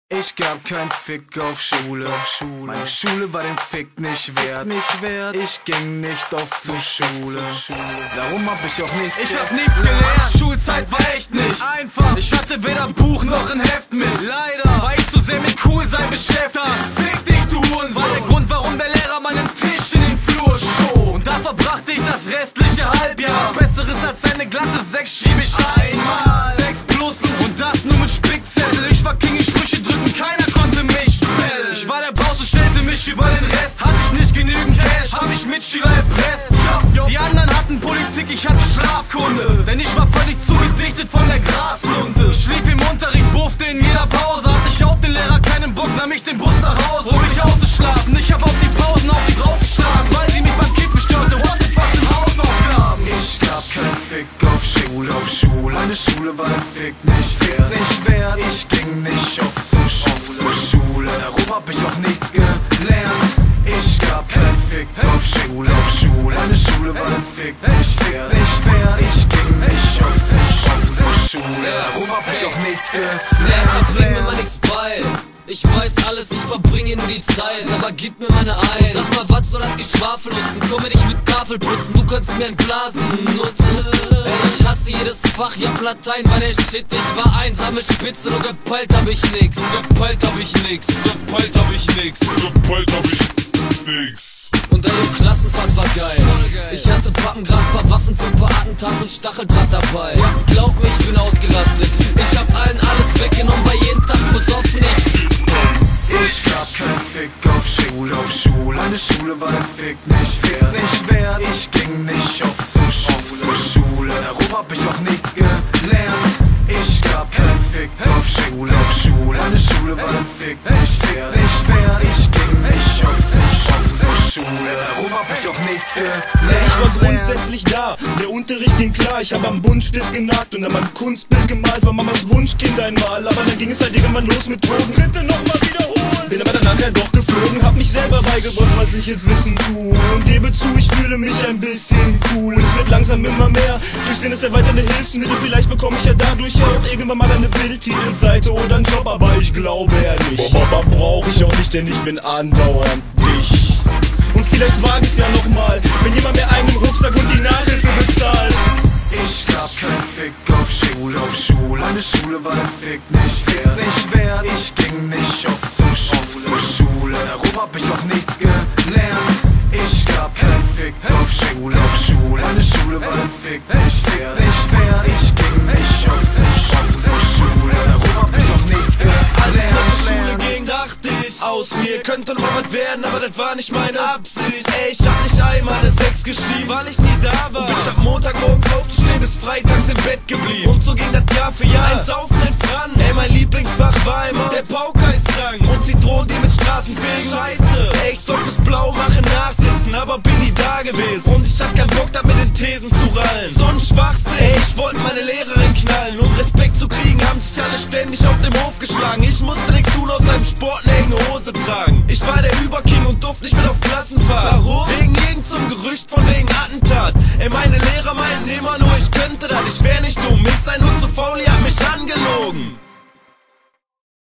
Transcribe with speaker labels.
Speaker 1: Ich gab keinen Fick auf Schule. Meine Schule war den Fick nicht wert. Ich ging nicht oft zur Schule. Darum hab ich auch nichts gelernt. Ich hab nichts gelernt. Schulzeit war echt nicht einfach. Ich hatte weder Buch noch ein Heft mit. Leider war ich zu sehr mit Coolsein beschäftigt. Fick dich, du Hurensohn. War der Grund, warum der Lehrer meinen Tisch in den Flur schob. Und da verbrachte ich das restliche Halbjahr. Besseres als eine glatte 6 schieb ich einmal 6 plus und das nur mit Spickzettel. Ich war King, ich Sprüche drücken, keiner konnte mich spellen. Ich war der Boss und stellte mich über den Rest. Hatte ich nicht genügend Cash, hab ich Mitschüler erpresst. Die anderen hatten Politik, ich hatte Schlafkunde. Denn ich war völlig zugedichtet von der Graslunte. Ich schlief im Unterricht, buffte in jeder Pause. Hatte ich auf den Lehrer keinen Bock, nahm ich den Bus nach Hause, um mich auszuschlafen. Ich hab auf die Pausen auf die draufgeschlagen, weil sie mich beim Kiffen störte. What the fuck im Hausaufgaben? Ich gab keinen Fick auf Schule. Meine Schule war ein Fick nicht wert. Ich ging nicht oft zur Schule. Darum hab ich auch nichts gelernt. Ich gab keinen Fick auf Schule. Meine Schule war ein Fick nicht wert. Ich ging nicht oft zur Schule. Darum hab ich auch nichts gelernt.
Speaker 2: Bring mir mal nichts bei. Ich weiß alles, ich verbringe nur die Zeit, aber gib mir meine Eins. Sag mal, was soll das Geschwafel nutzen? Komm mir nicht mit Tafelputzen, du kannst mir entblasen. Ey, ich hasse jedes Fach, ja Latein war der Shit. Ich war einsame Spitze, nur gepeilt hab ich nix. Und deine Klassenfahrt war geil. Ich hatte Pappengras, paar Waffen für paar Attentat und Stacheldraht dabei. Glaub mir, ich bin ausgerastet. Ich hab allen alles weggenommen, bei jeden Tag besoffen
Speaker 1: ich gab keinen Fick auf Schule. Meine Schule war ein Fick nicht wert. Ich ging nicht oft zur Schule. Darum hab ich auch nichts gelernt. Ich gab keinen Fick auf Schule. Meine Schule war ein Fick nicht wert. Ich ging nicht oft zur Schule. Darum hab ich auch nichts gelernt.
Speaker 3: Ich war grundsätzlich da, der Unterricht ging klar. Ich hab am Buntstift genagt und an meinem Kunstbild gemalt. War Mamas Wunschkind einmal, aber dann ging es halt irgendwann los mit Drogen. Dritte nochmal wiederholen. Bin aber danach ja doch geflogen, hab mich selber beigebracht, was ich jetzt wissen tue. Und gebe zu, ich fühle mich ein bisschen cool. Es wird langsam immer mehr, durch Sinn ist erweiternde Hilfsmittel. Vielleicht bekomme ich ja dadurch auch irgendwann mal eine Bildtitelseite oder einen Job, aber ich glaube eher nicht. Aber brauch ich auch nicht, denn ich bin andauernd dicht. Und vielleicht wage ich's ja nochmal, wenn jemand mir einen Rucksack und die Nachhilfe bezahlt.
Speaker 1: Ich gab keinen Fick auf Schule. Meine Schule war ein Fick nicht wert. Ich ging nicht oft zur Schule. Darum hab ich auch nichts gelernt. Ich gab keinen Fick auf Schule. Meine Schule war ein Fick nicht wert. Ich ging nicht oft zur Schule. Darum hab ich auch nichts gelernt.
Speaker 3: Als ich nach der Schule ging, dachte ich, aus mir könnte noch was werden, aber das war nicht meine Absicht. Ey, ich hab nicht einmal eine 6 geschrieben, weil ich nie da war. Und bin ich ab Montagmorgen aufzustehen, bis freitags im Bett geblieben. Und so ging das Jahr für Jahr, ein Saufen entfran. Ey, mein Lieblingsfach war immer, der Pauker ist krank und Zitronen, die mit Straßenfegen. Scheiße, ey, ich stopp bis blau, mache Nachsitzen, aber bin nie da gewesen. Und ich hab keinen Bock, da mit den Thesen zu rallen. So ein Schwachsinn, ey, ich wollte meine Lehrerin knallen. Um Respekt zu kriegen, haben sich alle ständig auf dem Hof geschlagen. Ich musste nichts tun, aus einem Sport eine enge Hose tragen. Ich war der Überking und durfte nicht mit auf Klassenfahrt. Warum?